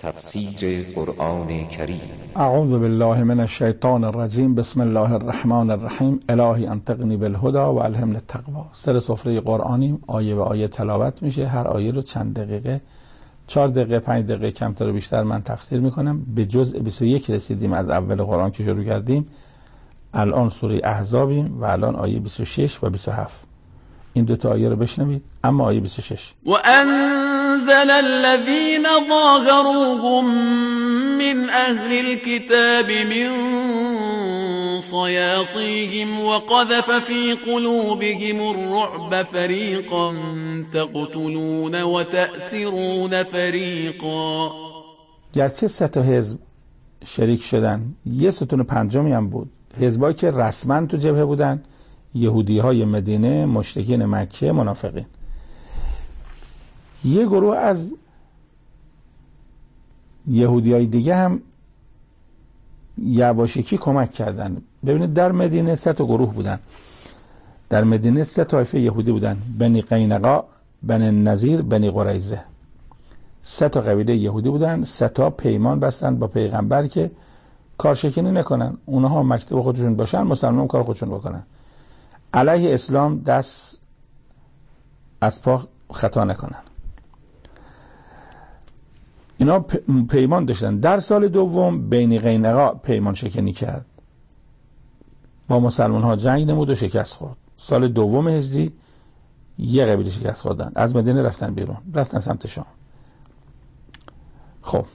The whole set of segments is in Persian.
تفسیر قرآن کریم. اعوذ بالله من الشیطان الرجیم. بسم الله الرحمن الرحیم. الهی انطقنی بالهدی و الهمنی التقوی. سر سفره قرآنیم، آیه به آیه تلاوت میشه. هر آیه رو چند دقیقه، 4 دقیقه 5 دقیقه کمتر و بیشتر من تفسیر میکنم. به جزء 21 رسیدیم از اول قرآن که شروع کردیم. الان سوره احزابیم و الان آیه 26 و 27. این دو تا آیه رو بشنوید. اما آیه 26: و انزل الذين ظاهروهم من اهل الكتاب من صياصيهم وقذف في قلوبهم الرعب فريقا تقتلون وتأسرون فريقا. گرچه 3 تا حزب شریک شدن، یه ستون پنجمی هم بود. حزبایی که رسما تو جبهه بودن، یهودی های مدینه، مشرکین مکه، منافقین. یه گروه از یهودی های دیگه هم یواشکی کمک کردن. ببینید در مدینه 3 تا گروه بودن. در مدینه 3 طایفه یهودی بودن: بنی قینقاع، بنی نذیر، بنی قریظه. 3 تا قبیله یهودی بودن. 3 تا پیمان بستن با پیغمبر که کارشکنی نکنن، اونها مکتب خودشون باشن، مسلمان کار خودشون بکنن، علیه اسلام دست از پا خطا نکنن. اینا پیمان داشتن. در سال دوم بنی قینقاع پیمان شکنی کرد، با مسلمان ها جنگ نمود و شکست خورد. سال دوم هجری یه قبیله شکست خوردن، از مدینه رفتن بیرون، رفتن سمت شام. خب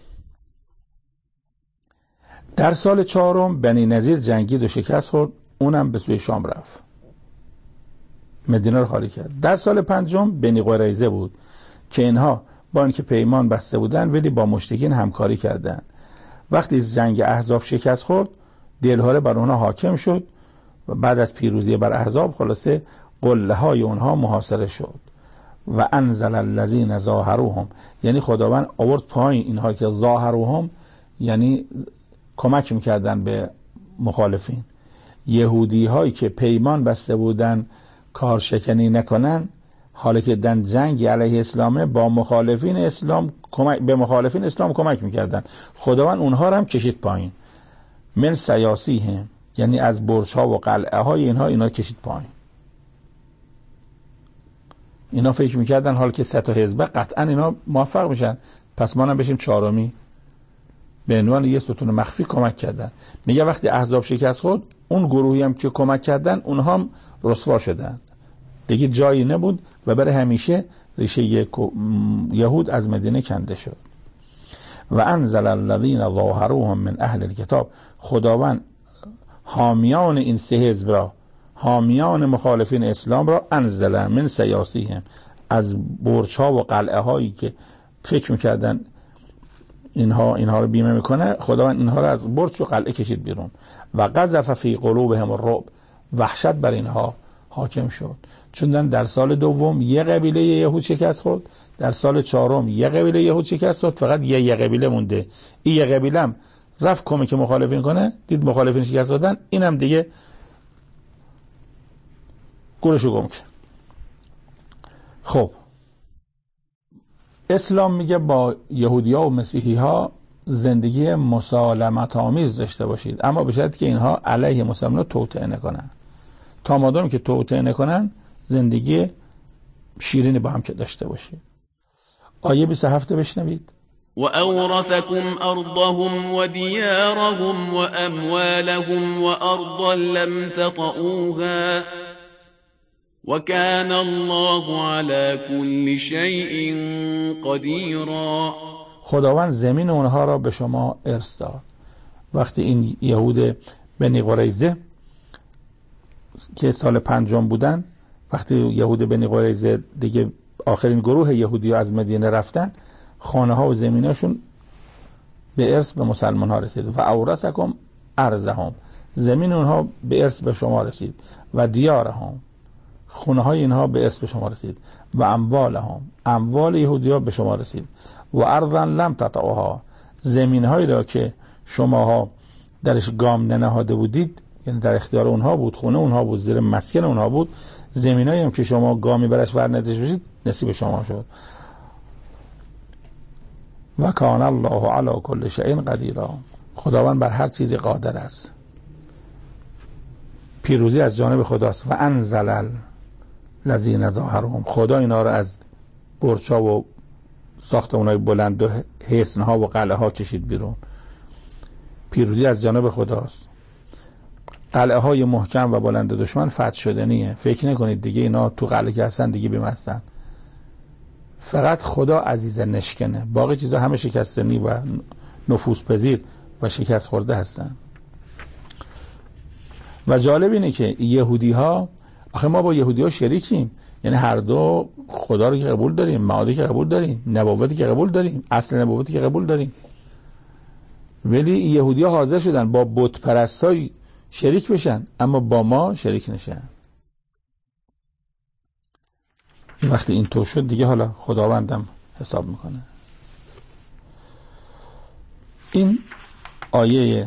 در سال چهارم بنی نذیر جنگید و شکست خورد، اونم به سوی شام رفت، مدینه رو خالی کرد. در سال پنجم بنی قریظه بود که اینها با اینکه پیمان بسته بودن ولی با مشرکین همکاری کردند. وقتی جنگ احزاب شکست خورد، دلهره بر اونها حاکم شد و بعد از پیروزی بر احزاب خلاصه قله های اونها محاصره شد. و انزل الذین ظاهروهم، یعنی خداوند آورد پایین اینها که ظاهروهم یعنی کمک میکردن به مخالفین. یهودی هایی که پیمان بسته بودن کارشکنی نکنن، حالا که دن جنگ علیه اسلامه، با مخالفین اسلام به مخالفین اسلام کمک میکردن. خداوند اونها رو هم کشید پایین. من سیاسیهم، یعنی از برج ها و قلعه های اینا کشید پایین. اینا فکر میکردن حالا که 3 تا حزب قطعا اینا موفق میشن، پس ما هم بشیم 4می. به عنوان یه ستون مخفی کمک کردن. میگه وقتی احزاب شکست خورد، اون گروهی هم که کمک کردن اونها هم رسوا شدن، دیگه جایی نبود و برای همیشه ریشه یهود از مدینه کنده شد. و انزل الذین ظاهروهم من اهل الکتاب، خداوند حامیان این 3 حزب را، حامیان مخالفین اسلام را، انزل من سیاسیهم، از برج ها و قلعه هایی که فکر میکردن اینها رو بیمه میکنه، خداوند اینها رو از برج و قلعه کشید بیرون. و قذف فی قلوبهم الرعب، وحشت بر اینها حاکم شد. چون در سال دوم یه قبیله یهود شکست خورد، در سال چهارم یه قبیله یهود شکست خورد، فقط یه قبیله مونده. این یه قبیله هم رفت کمک مخالفین کنه، دید مخالفین شکست خوردن، اینم دیگه گورشو گم کرد. خب اسلام میگه با یهودی‌ها و مسیحی‌ها زندگی مسالمت آمیز داشته باشید، اما به شرطی که اینها علیه مسلمان‌ها توطئه نکنن. تا مادامی که توطئه نکنن، زندگی شیرینی با هم که داشته باشید. آیه 27 بشنوید. و اورثکم ارضهم و دیارهم و اموالهم و ارضا لم تطئوها و کان الله علی کل شیء قدیرا. خداوند زمین اونها را به شما ارث داد. وقتی این یهود بنی قریظه که سال پنجم بودن، وقتی یهود بنی قریظه دیگه آخرین گروه یهودی ها از مدینه رفتن، خانه ها و زمیناشون به ارث به مسلمان ها رسید. و اورثکم ارضهم، زمین اونها به ارث به شما رسید. و دیارهم، خونه های اینها به ارث به شما رسید. و اموالهم، اموال یهودی ها به شما رسید. و ارضا لم تطئوها، زمین هایی را که شماها درش گام ننهاده بودید، یعنی در اختیار اونها بود، خونه اونها بود، زیر مسکن اونها بود، زمینایی هم که شما گامی برش ور نداشته باشید نصیب شما شد. و کان الله علی کل شیء قدیر. خداوند بر هر چیزی قادر است. پیروزی از جانب خداست. و انزل الذین ظاهرهم، خدا اینا رو از برج‌ها و ساختمان‌های بلند و حصن‌ها و قلعه‌ها کشید بیرون. پیروزی از جانب خداست. قلعه‌های محکم و بلند دشمن فتح شدنیه. فکر نکنید دیگه اینا تو قلعه که هستن دیگه بیم هستن. فقط خدا عزیز نشکنه، باقی چیزا همه شکستنی و نفوذ پذیر و شکست خورده هستن. و جالب اینه که یهودی ها، آخه ما با یهودی ها شریکیم، یعنی هر دو خدا رو که قبول داریم، معادی که قبول داریم، نبوتی که قبول داریم، اصل نبوتی که قبول داریم، ولی یهودی ها حاضر شدن با بت پرستای شریک بشن اما با ما شریک نشن. وقتی این طور شد دیگه حالا خداوندم حساب میکنه. این آیه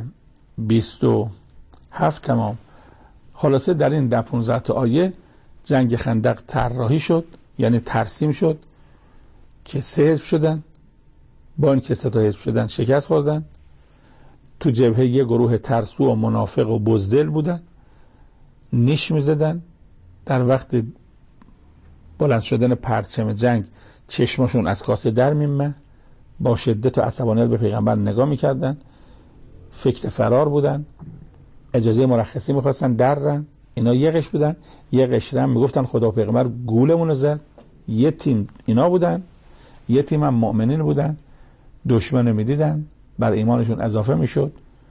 27 تمام. خلاصه در این 15 تا آیه جنگ خندق طراحی شد، یعنی ترسیم شد که 3 حزب شدن، با این که 3 تا حزب شدن شکست خوردن. تو جبهه یه گروه ترسو و منافق و بزدل بودن، نیش میزدن. در وقت بلند شدن پرچم جنگ چشمشون از کاسه در میمه، با شدت و عصبانیت به پیغمبر نگاه میکردن، فکر فرار بودن، اجازه مرخصی میخواستن درن. اینا یه قش بودن، یه قشرم میگفتن خدا و پیغمبر گولمون زد. یه تیم اینا بودن، یه تیم هم مؤمنین بودن، دشمن میدیدن، بر ایمانشون اضافه میشد،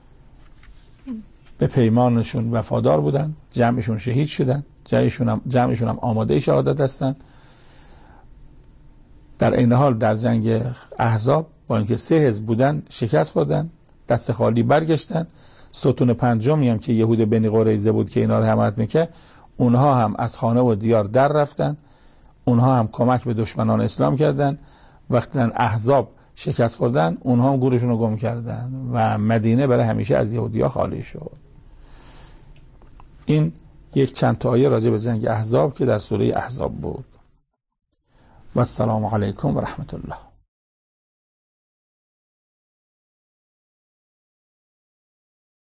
به پیمانشون وفادار بودن، جمعشون شهید شدن، جمعشون هم آماده شهادت هستن. در این حال در جنگ احزاب با اینکه 3 حزب بودن شکست خوردن، دست خالی برگشتن. ستون پنجمی هم که یهود بنی قریظه بود که اینا رو حمایت میکرد، اونها هم از خانه و دیار در رفتن، اونها هم کمک به دشمنان اسلام کردن. وقتی احزاب شکست خوردن اونها هم گورشون رو گم کردن و مدینه برای همیشه از یهودی‌ها خالی شد. این یک چند تا آیه راجع به جنگ احزاب که در سوره احزاب بود. و السلام علیکم و رحمت الله.